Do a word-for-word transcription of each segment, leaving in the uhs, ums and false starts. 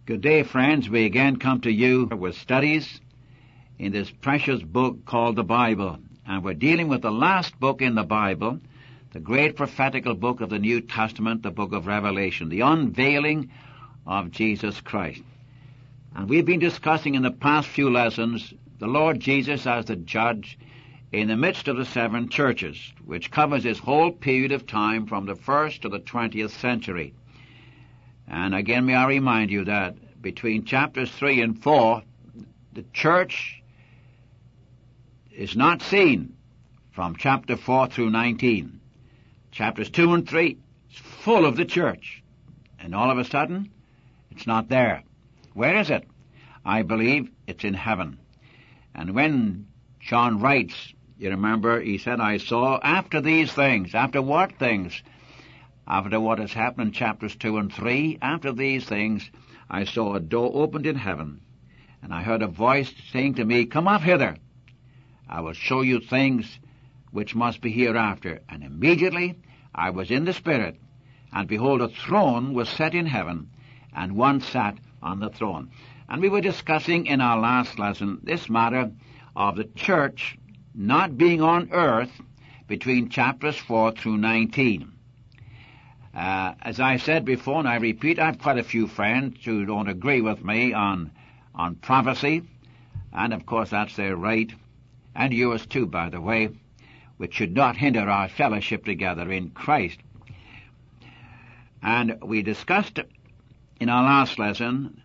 Good day, friends. We again come to you with studies in this precious book called the Bible. And we're dealing with the last book in the Bible, the great prophetical book of the New Testament, the book of Revelation, the unveiling of Jesus Christ. And we've been discussing in the past few lessons the Lord Jesus as the judge in the midst of the seven churches, which covers this whole period of time from the first to the twentieth century. And again, may I remind you that between chapters three and four, the church is not seen from chapter four through nineteen. Chapters two and three is full of the church. And all of a sudden, it's not there. Where is it? I believe it's in heaven. And when John writes, you remember, he said, I saw after these things. After what things? After what has happened in chapters two and three, after these things, I saw a door opened in heaven, and I heard a voice saying to me, Come up hither. I will show you things which must be hereafter. And immediately I was in the Spirit, and behold, a throne was set in heaven, and one sat on the throne. And we were discussing in our last lesson this matter of the church not being on earth between chapters four through nineteen. Uh, as I said before, and I repeat, I have quite a few friends who don't agree with me on on prophecy, and of course that's their right, and yours too, by the way, which should not hinder our fellowship together in Christ. And we discussed in our last lesson,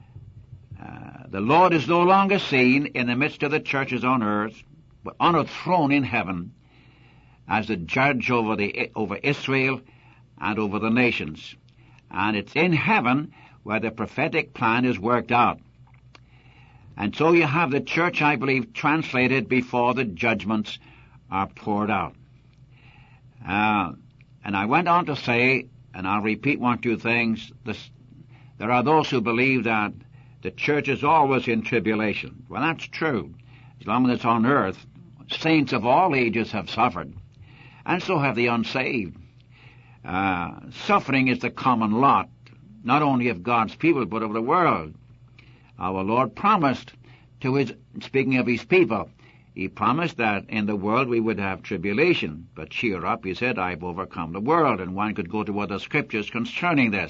uh, the Lord is no longer seen in the midst of the churches on earth, but on a throne in heaven as the judge over the over Israel and over the nations. And it's in heaven where the prophetic plan is worked out. And so you have the church, I believe, translated before the judgments are poured out. Uh, and I went on to say, and I'll repeat one or two things, this, there are those who believe that the church is always in tribulation. Well, that's true. As long as it's on earth, saints of all ages have suffered, and so have the unsaved. Uh, suffering is the common lot, not only of God's people, but of the world. Our Lord promised to his, speaking of his people, he promised that in the world we would have tribulation. But cheer up, he said, I've overcome the world. And one could go to other scriptures concerning this.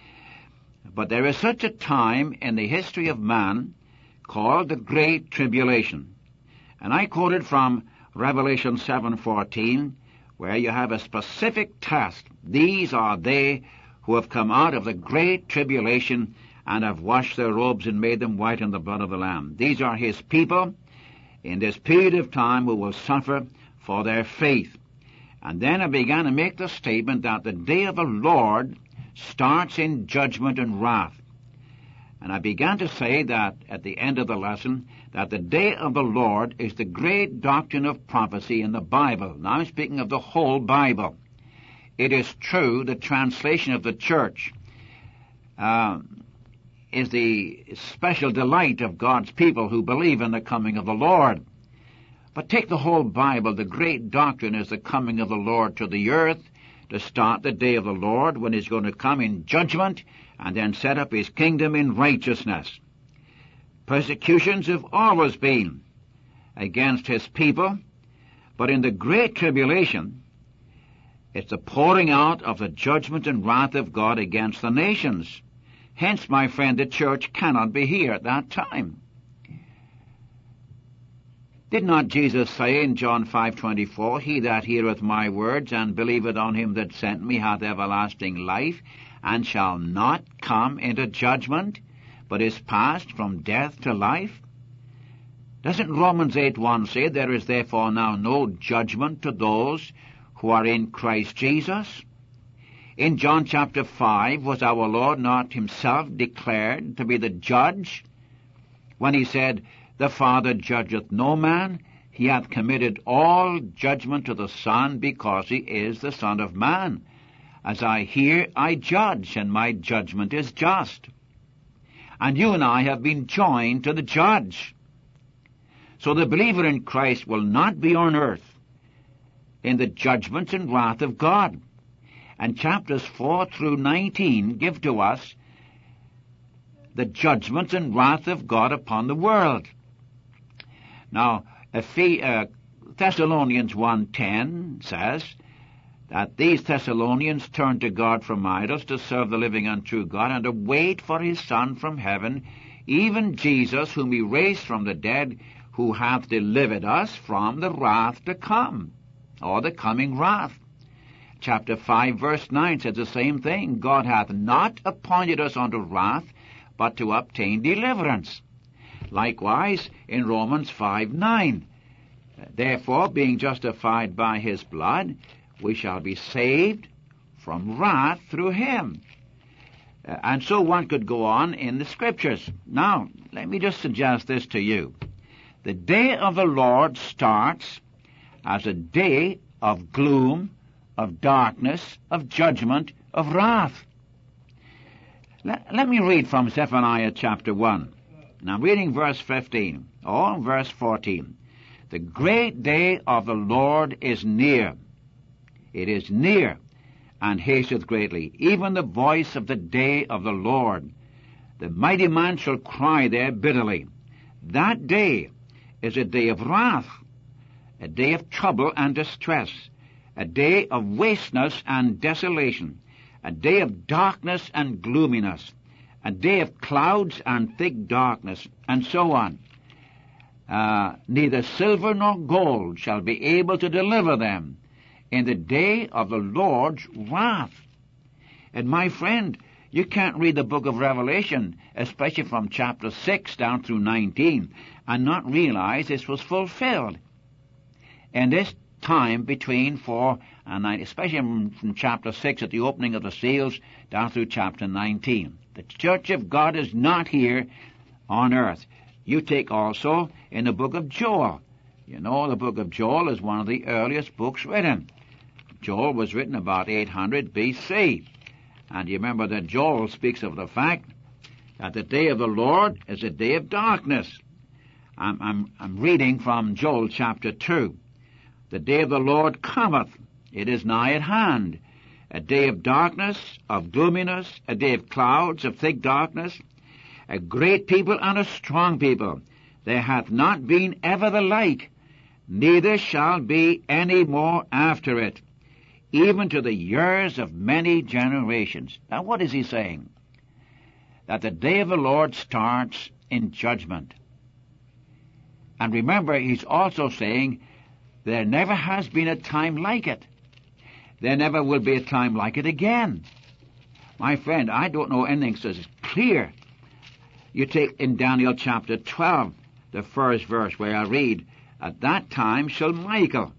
But there is such a time in the history of man called the Great Tribulation. And I quoted from Revelation seven fourteen, where you have a specific test. These are they who have come out of the great tribulation and have washed their robes and made them white in the blood of the Lamb. These are his people in this period of time who will suffer for their faith. And then I began to make the statement that the day of the Lord starts in judgment and wrath. And I began to say that at the end of the lesson, that the day of the Lord is the great doctrine of prophecy in the Bible. Now I'm speaking of the whole Bible. It is true the translation of the church uh, is the special delight of God's people who believe in the coming of the Lord. But take the whole Bible, the great doctrine is the coming of the Lord to the earth, to start the day of the Lord when he's going to come in judgment and then set up his kingdom in righteousness. Persecutions have always been against his people, but in the great tribulation, it's the pouring out of the judgment and wrath of God against the nations. Hence, my friend, the church cannot be here at that time. Did not Jesus say in John five twenty-four, He that heareth my words and believeth on him that sent me hath everlasting life, and shall not come into judgment, but is passed from death to life? Doesn't Romans eight one say, There is therefore now no judgment to those who are in Christ Jesus? In John chapter five, was our Lord not himself declared to be the judge when he said, The Father judgeth no man, he hath committed all judgment to the Son, because he is the Son of Man. As I hear, I judge, and my judgment is just. And you and I have been joined to the judge. So the believer in Christ will not be on earth in the judgments and wrath of God. And chapters four through nineteen give to us the judgments and wrath of God upon the world. Now, uh, Thessalonians one ten says that these Thessalonians turned to God from idols to serve the living and true God and to wait for his Son from heaven, even Jesus, whom he raised from the dead, who hath delivered us from the wrath to come, or the coming wrath. Chapter five, verse nine says the same thing. God hath not appointed us unto wrath, but to obtain deliverance. Likewise, in Romans five nine, therefore, being justified by his blood, we shall be saved from wrath through him. Uh, and so one could go on in the Scriptures. Now, let me just suggest this to you. The day of the Lord starts as a day of gloom, of darkness, of judgment, of wrath. Let, let me read from Zephaniah chapter one. Now, reading verse fifteen, or verse fourteen. The great day of the Lord is near. It is near, and hasteth greatly, even the voice of the day of the Lord. The mighty man shall cry there bitterly. That day is a day of wrath, a day of trouble and distress, a day of wasteness and desolation, a day of darkness and gloominess, a day of clouds and thick darkness, and so on. Uh, neither silver nor gold shall be able to deliver them in the day of the Lord's wrath. And my friend, you can't read the book of Revelation, especially from chapter six down through nineteen, and not realize this was fulfilled. And this time between four and nine, especially from chapter six at the opening of the seals down through chapter nineteen. The church of God is not here on earth. You take also in the book of Joel. You know, the book of Joel is one of the earliest books written. Joel was written about eight hundred B C. And you remember that Joel speaks of the fact that the day of the Lord is a day of darkness. I'm, I'm, I'm reading from Joel chapter two. The day of the Lord cometh, it is nigh at hand. A day of darkness, of gloominess, a day of clouds, of thick darkness, a great people and a strong people. There hath not been ever the like, neither shall be any more after it, even to the years of many generations. Now what is he saying? That the day of the Lord starts in judgment. And remember, he's also saying there never has been a time like it. There never will be a time like it again. My friend, I don't know anything so clear. You take in Daniel chapter twelve, the first verse where I read, at that time shall Michael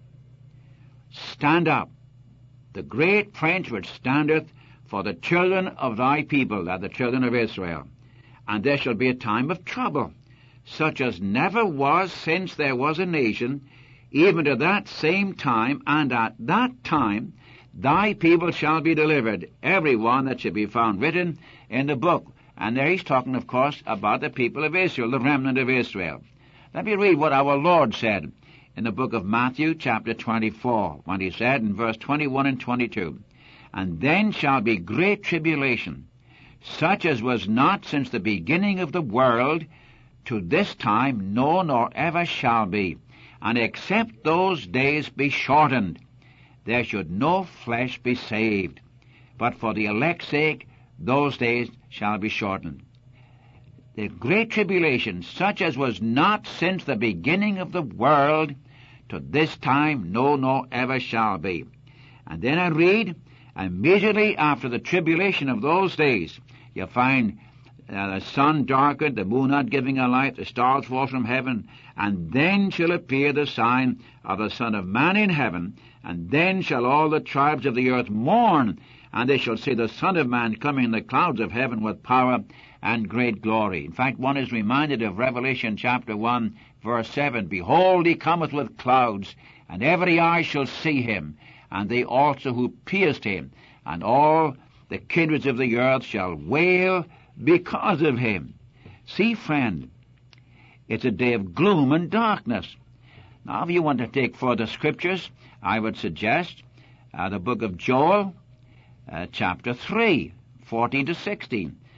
stand up, the great prince which standeth for the children of thy people, that the children of Israel. And there shall be a time of trouble, such as never was since there was a nation, even to that same time, and at that time thy people shall be delivered, every one that shall be found written in the book. And there he's talking, of course, about the people of Israel, the remnant of Israel. Let me read what our Lord said in the book of Matthew, chapter twenty-four, when he said in verse twenty-one and twenty-two, and then shall be great tribulation, such as was not since the beginning of the world to this time, no, nor ever shall be. And except those days be shortened, there should no flesh be saved. But for the elect's sake, those days shall be shortened. The great tribulation, such as was not since the beginning of the world to this time, no, nor ever shall be. And then I read, immediately after the tribulation of those days, you'll find uh, the sun darkened, the moon not giving a light, the stars fall from heaven, and then shall appear the sign of the Son of Man in heaven, and then shall all the tribes of the earth mourn, and they shall see the Son of Man coming in the clouds of heaven with power and great glory. In fact, one is reminded of Revelation chapter one, verse seven, behold, he cometh with clouds, and every eye shall see him, and they also who pierced him, and all the kindreds of the earth shall wail because of him. See, friend, it's a day of gloom and darkness. Now, if you want to take further scriptures, I would suggest uh, the book of Joel, uh, chapter three, fourteen to sixteen.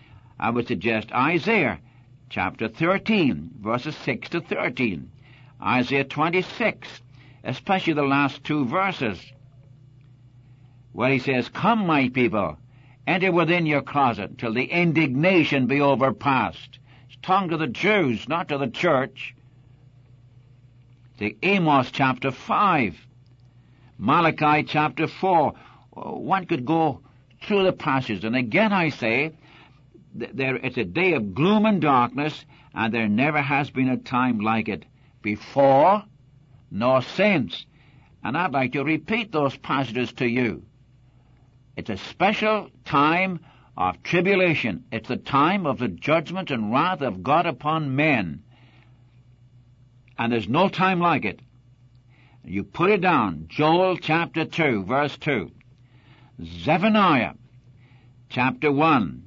I would suggest Isaiah chapter thirteen, verses six to thirteen. Isaiah twenty-six, especially the last two verses, where he says, "Come, my people, enter within your closet till the indignation be overpast." It's talking to the Jews, not to the church. The Amos chapter five, Malachi chapter four. One could go through the passages, and again I say, there it's a day of gloom and darkness, and there never has been a time like it before nor since. And I'd like to repeat those passages to you. It's a special time of tribulation. It's the time of the judgment and wrath of God upon men. And there's no time like it. You put it down. Joel chapter two, verse two. Zephaniah chapter one.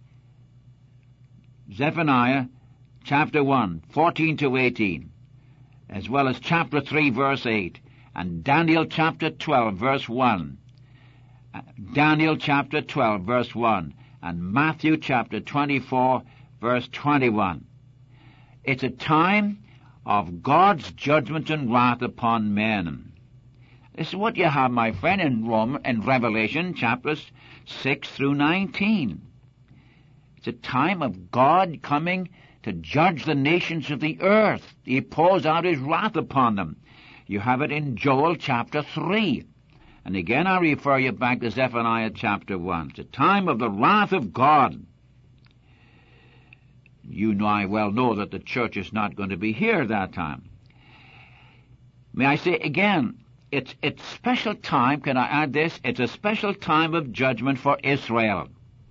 Zephaniah chapter one, fourteen to eighteen. As well as chapter three, verse eight. And Daniel chapter twelve, verse one. Daniel chapter twelve, verse one. And Matthew chapter twenty-four, verse twenty-one. It's a time of God's judgment and wrath upon men. This is what you have, my friend, in Rome and Revelation chapters six through nineteen. It's a time of God coming to judge the nations of the earth. He pours out his wrath upon them. You have it in Joel chapter three. And again I refer you back to Zephaniah chapter one. It's a time of the wrath of God. You know, I well know that the church is not going to be here at that time. May I say again, it's it's special time, can I add this? It's a special time of judgment for Israel.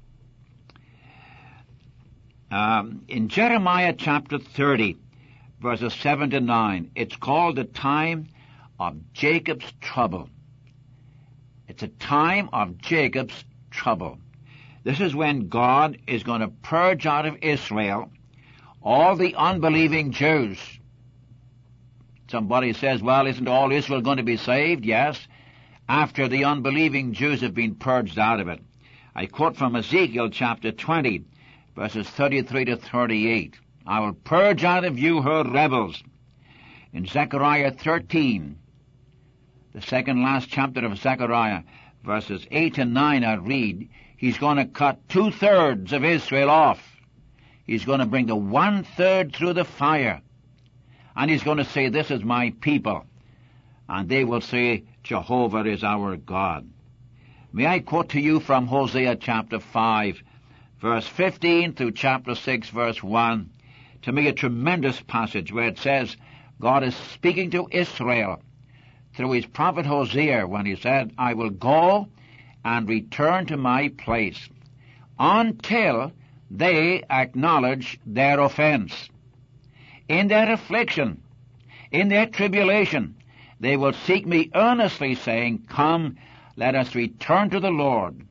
Um, in Jeremiah chapter thirty, verses seven to nine, it's called the time of Jacob's trouble. It's a time of Jacob's trouble. This is when God is going to purge out of Israel all the unbelieving Jews. Somebody says, well, isn't all Israel going to be saved? Yes, after the unbelieving Jews have been purged out of it. I quote from Ezekiel chapter twenty, verses thirty-three to thirty-eight. I will purge out of you her rebels. In Zechariah thirteen, the second last chapter of Zechariah, verses eight and nine, I read, he's going to cut two-thirds of Israel off. He's going to bring the one-third through the fire. And he's going to say, this is my people. And they will say, Jehovah is our God. May I quote to you from Hosea chapter five, verse fifteen through chapter six, verse one. To me, a tremendous passage where it says, God is speaking to Israel through his prophet Hosea when he said, I will go and return to my place until they acknowledge their offense. In their affliction, in their tribulation, they will seek me earnestly, saying, come, let us return to the Lord.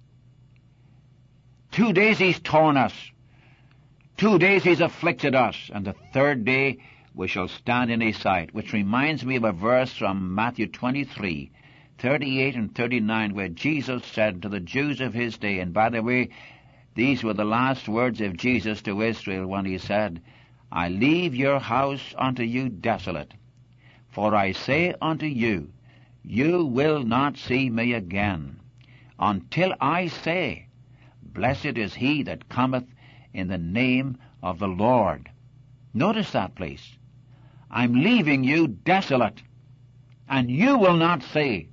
Two days he's torn us. Two days he's afflicted us. And the third day we shall stand in his sight. Which reminds me of a verse from Matthew twenty-three, thirty-eight and thirty-nine, where Jesus said to the Jews of his day, and by the way, these were the last words of Jesus to Israel when he said, I leave your house unto you desolate. For I say unto you, you will not see me again, until I say, blessed is he that cometh in the name of the Lord. Notice that, please. I'm leaving you desolate, and you will not say,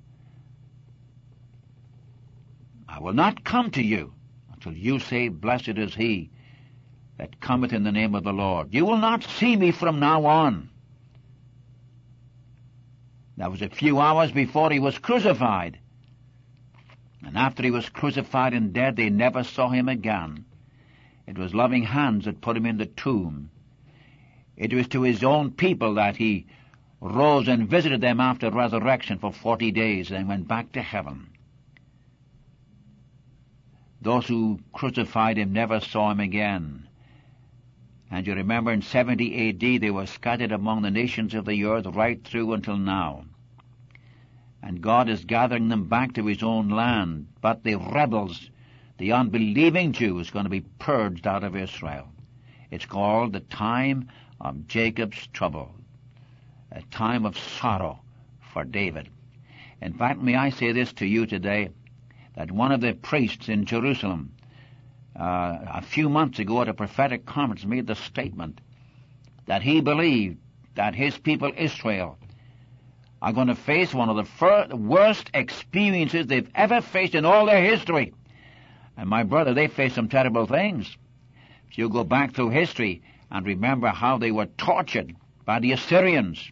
I will not come to you until you say, blessed is he that cometh in the name of the Lord. You will not see me from now on. That was a few hours before he was crucified. And after he was crucified and dead, they never saw him again. It was loving hands that put him in the tomb. It was to his own people that he rose and visited them after resurrection for forty days and went back to heaven. Those who crucified him never saw him again. And you remember in seventy A D they were scattered among the nations of the earth right through until now. And God is gathering them back to his own land. But the rebels, the unbelieving Jew is going to be purged out of Israel. It's called the time of Jacob's trouble, a time of sorrow for David. In fact, may I say this to you today, that one of the priests in Jerusalem uh, a few months ago at a prophetic conference made the statement that he believed that his people Israel are going to face one of the fir- worst experiences they've ever faced in all their history. And my brother, they faced some terrible things. If you go back through history and remember how they were tortured by the Assyrians,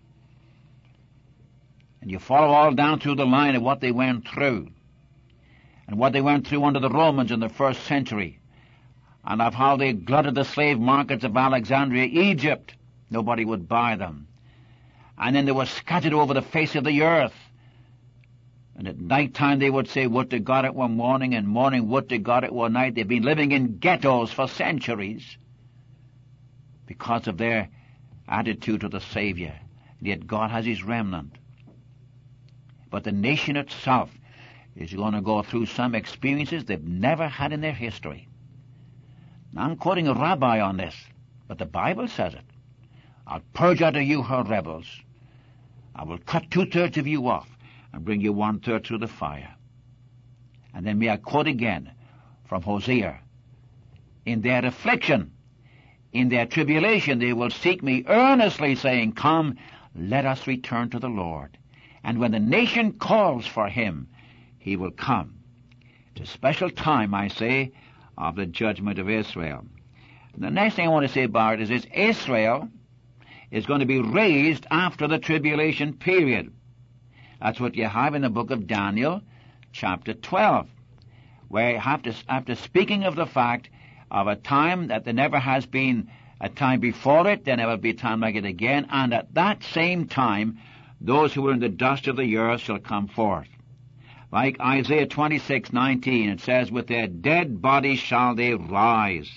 and you follow all down through the line of what they went through, and what they went through under the Romans in the first century, and of how they glutted the slave markets of Alexandria, Egypt. Nobody would buy them. And then they were scattered over the face of the earth. And at night time they would say, would to God it were morning, and morning, would to God it were night. They've been living in ghettos for centuries because of their attitude to the Savior. And yet God has his remnant. But the nation itself is going to go through some experiences they've never had in their history. Now, I'm quoting a rabbi on this, but the Bible says it. I'll purge out of you her rebels. I will cut two-thirds of you off and bring you one-third through the fire. And then may I quote again from Hosea. In their affliction, in their tribulation, they will seek me earnestly, saying, come, let us return to the Lord. And when the nation calls for him, he will come. It's a special time, I say, of the judgment of Israel. And the next thing I want to say about it is this: Israel is going to be raised after the tribulation period. That's what you have in the book of Daniel, chapter twelve, where after, after speaking of the fact of a time that there never has been a time before it, there never be a time like it again, and at that same time, those who are in the dust of the earth shall come forth. Like Isaiah twenty-six nineteen, it says, with their dead bodies shall they rise.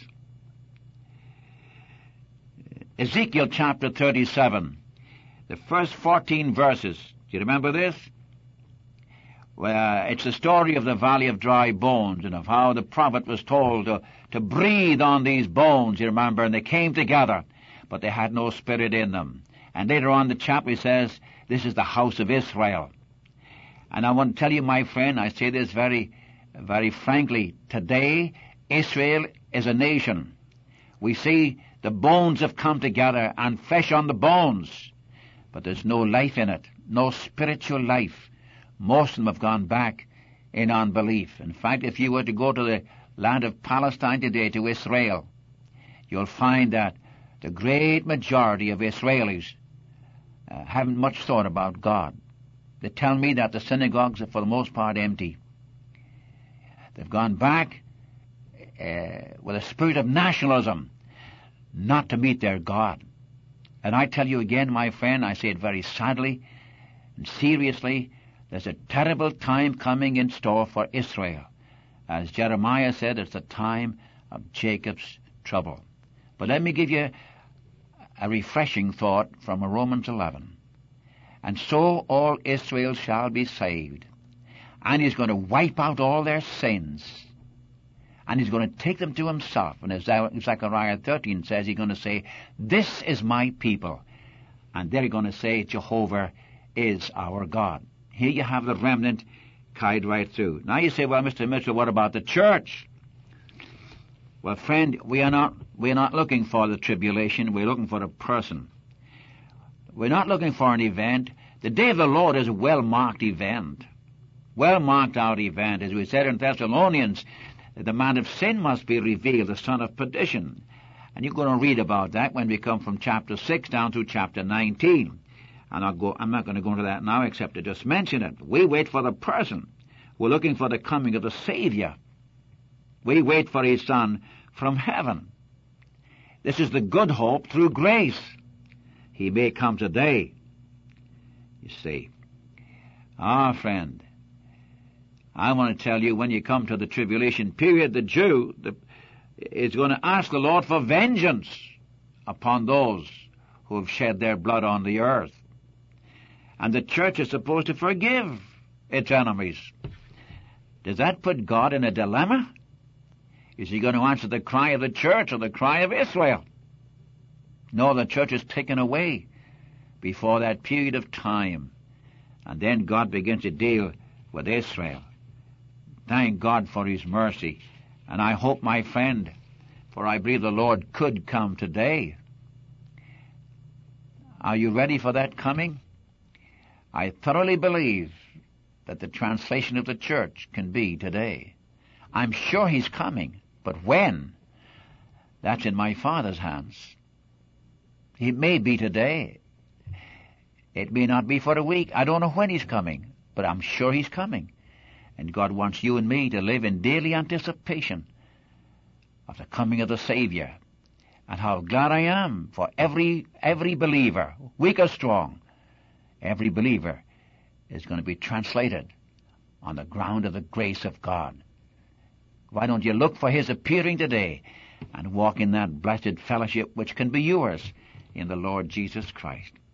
Ezekiel chapter thirty-seven, the first fourteen verses. Do you remember this? Well, it's the story of the valley of dry bones, and of how the prophet was told to, to breathe on these bones, you remember, and they came together, but they had no spirit in them. And later on the chapter says, this is the house of Israel. And I want to tell you, my friend, I say this very, very frankly, today Israel is a nation. We see the bones have come together and flesh on the bones, but there's no life in it, no spiritual life. Most of them have gone back in unbelief. In fact, if you were to go to the land of Palestine today, to Israel, you'll find that the great majority of Israelis uh, haven't much thought about God. They tell me that the synagogues are for the most part empty. They've gone back uh, with a spirit of nationalism, not to meet their God. And I tell you again, my friend, I say it very sadly and seriously, there's a terrible time coming in store for Israel. As Jeremiah said, it's the time of Jacob's trouble. But let me give you a refreshing thought from Romans eleven. And so all Israel shall be saved. And he's going to wipe out all their sins. And he's going to take them to himself. And as Zechariah thirteen says, he's going to say, this is my people. And they're going to say, Jehovah is our God. Here you have the remnant carried right through. Now you say, well, Mister Mitchell, what about the church? Well, friend, we are not, we are not looking for the tribulation. We're looking for a person. We're not looking for an event. The day of the Lord is a well-marked event. Well-marked out event. As we said in Thessalonians, the man of sin must be revealed, the son of perdition. And you're going to read about that when we come from chapter six down to chapter nineteen. And I'll go, I'm not going to go into that now except to just mention it. We wait for the person. We're looking for the coming of the Savior. We wait for his Son from heaven. This is the good hope through grace. He may come today, you see. Ah, friend, I want to tell you, when you come to the tribulation period, the Jew the, is going to ask the Lord for vengeance upon those who have shed their blood on the earth. And the church is supposed to forgive its enemies. Does that put God in a dilemma? Is he going to answer the cry of the church or the cry of Israel? No, the church is taken away before that period of time. And then God begins to deal with Israel. Thank God for his mercy. And I hope, my friend, for I believe the Lord could come today. Are you ready for that coming? I thoroughly believe that the translation of the church can be today. I'm sure he's coming, but when? That's in my Father's hands. It may be today. It may not be for a week. I don't know when he's coming, but I'm sure he's coming. And God wants you and me to live in daily anticipation of the coming of the Savior. And how glad I am for every every believer, weak or strong, every believer is going to be translated on the ground of the grace of God. Why don't you look for his appearing today and walk in that blessed fellowship which can be yours in the Lord Jesus Christ?